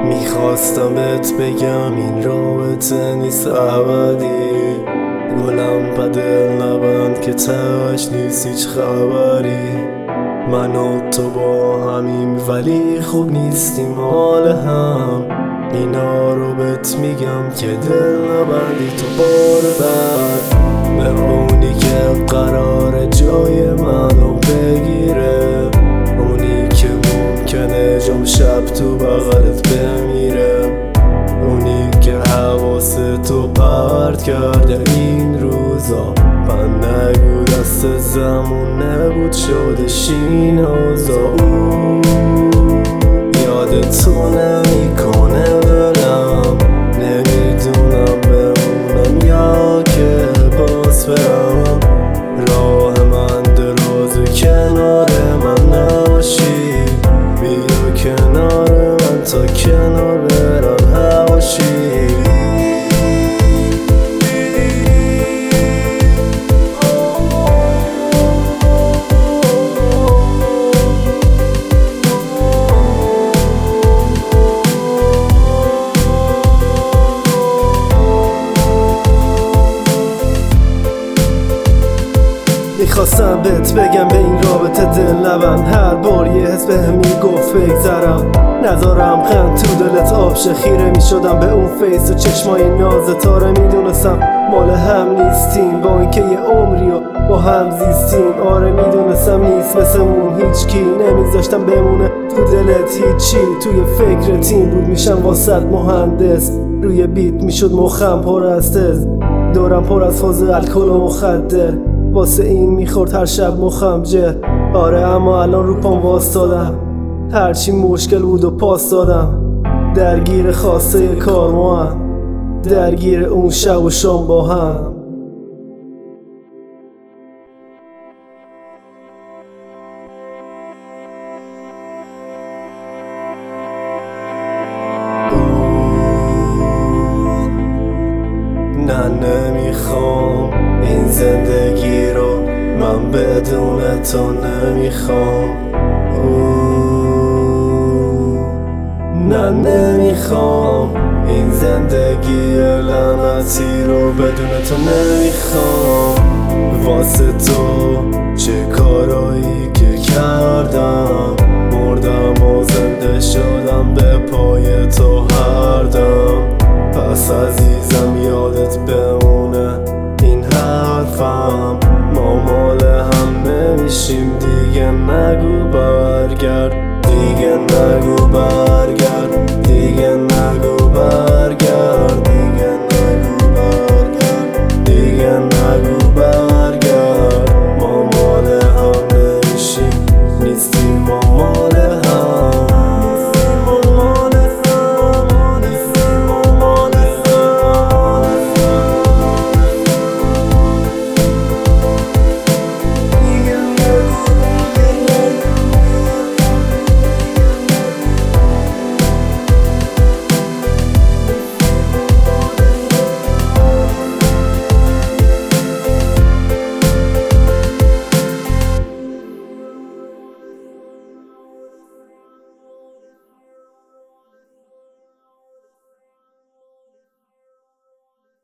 میخواستم بهت بگم این رابطه نیست ابدی، گلم پا دل نبند که تهش نیست هیچ خبری. من و تو با همیم ولی خوب نیستیم حال هم، اینا رو بهت میگم که دل نبندی تو بار بعد. به اونی که قرار جای منو بگیره، اونی که ممکنه جام شب تو بغلت بمیره، اونی که حواستو پرت کرده این روزا. من نگو دست زمون نبود شده شین اوزا. یادتو نمیکنه دلم، نمیدونم بمونم یا که باز برم. راه من دراز و کنار من نباشی، بیا کنار من تا کنار برم هواشی. میخواستم بهت بگم به این رابطه دل نبند، هر بار یه حس بهم میگفت بگذرم، نذارم خند تو دلت آب شه. خیره میشدم به اون فیس و چشمای نازتاره، میدونستم مال هم نیستیم با اینکه یه عمری و با هم زیستیم. آره میدونستم نیست مثلمون هیچ کی، نمیذاشتم بمونه تو دلت هیچی. توی فکر تیم بود میشم واسط مهندس، روی بیت میشد مخم پر از تز، دورم پر از فاز الکل و مخدر، واسه این میخورد هر شب مخم جر. آره اما الان رو پام واسدادم، هرچی مشکل بود و پاس دادم. درگیر خواسته کار ما هم، درگیر اون شب و شام با هم. نه نمیخوام این زندگی رو من بدون تو نمیخوام. نه نمیخوام این زندگی لعنتی رو بدون تو نمیخوام. واسه تو چه کارایی که کردم، مردم و زنده شدم به پای تو هر دم. پس عزیزم یادت بمونه این حرفم، ما مال هم نمیشیم دیگه. نگو برگرد، دیگه نگو برگرد.